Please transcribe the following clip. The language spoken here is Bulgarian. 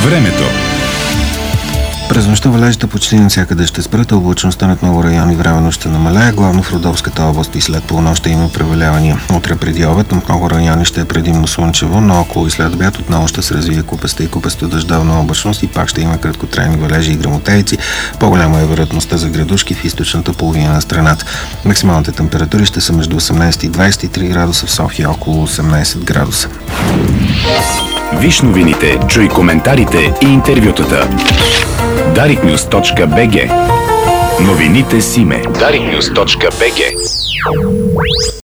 Времето. През нощта валежите почти навсякъде ще спрат, облачността над много райони временно ще намалее, главно в Родопската област и след полунощ ще има превалявания. Утре преди обед над много райони ще е предимно слънчево, но около и след обяд отново ще се развие купеста и купеста дъждовна облачност и пак ще има краткотрайни валежи и гръмотевици. По-голяма е вероятността за градушки в източната половина на страната. Максималните температури ще са между 18 и 23 градуса, в София около 18 градуса. Виж новините, чуй коментарите и интервютата. dariknews.bg. Новините с име. dariknews.bg.